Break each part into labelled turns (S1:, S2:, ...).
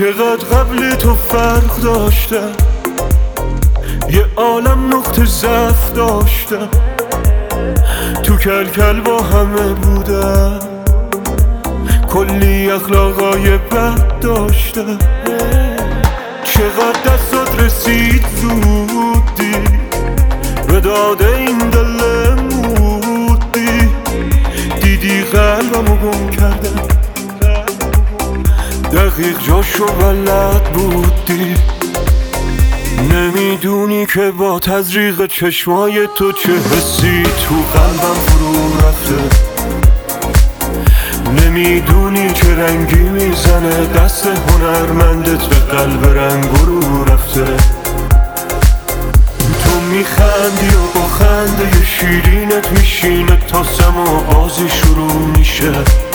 S1: چقدر قبل تو فرق داشتم، یه عالم نقطه ضعف داشتم، تو کل با همه بودم، کلی اخلاقای بد داشتم. چقدر دستات رسید زودی، به داده این دل مودی، دیدی قلبمو گم کردم، دقیق جاشو بلد بودی. نمیدونی که با تزریق چشمای تو چه حسی تو قلبم فرو رفته، نمیدونی چه رنگی میزنه دست هنرمندت به قلب رنگورو رفته. تو میخندی و با خنده شیرینت میشینه تا سما بازی شروع میشه،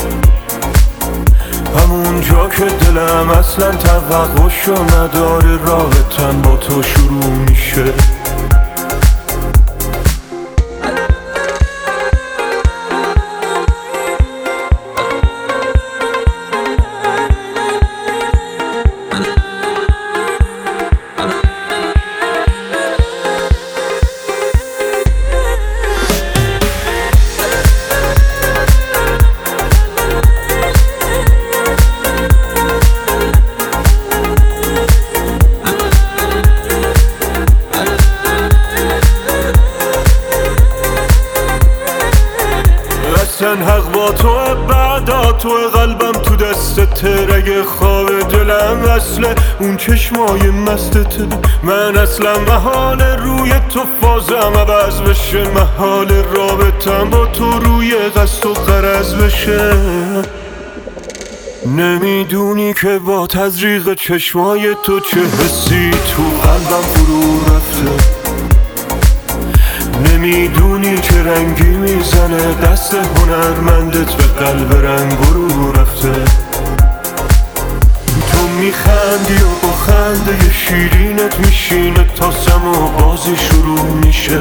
S1: همون جا که دلم اصلا توقعشو نداره رابطن با تو شروع میشه. اصلا حق با توه، بعدا توه، قلبم تو دستت، رگ خواب دلم اصله اون چشمای مستته. من اصلا محال روی تو فازم عوض بشه، محال رابطم با تو روی قصد و غرض بشه. نمیدونی که با تزریق چشمای تو چه حسی تو قلبم فرو رفته، نمیدونی چه رنگی میزنه دست هنرمندت به قلب رنگورو رفته. تو میخندی و با خنده شیرینت میشینه تا سما بازی شروع میشه،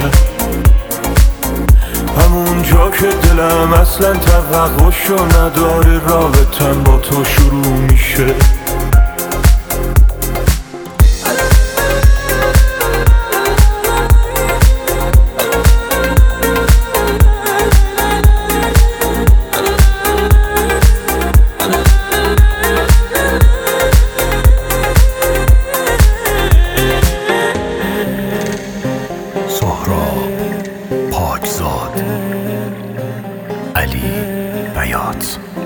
S1: همون جا که دلم اصلا توقعشو نداره رابطن با تو شروع میشه.
S2: سهراب پاکزاد، علی بیات.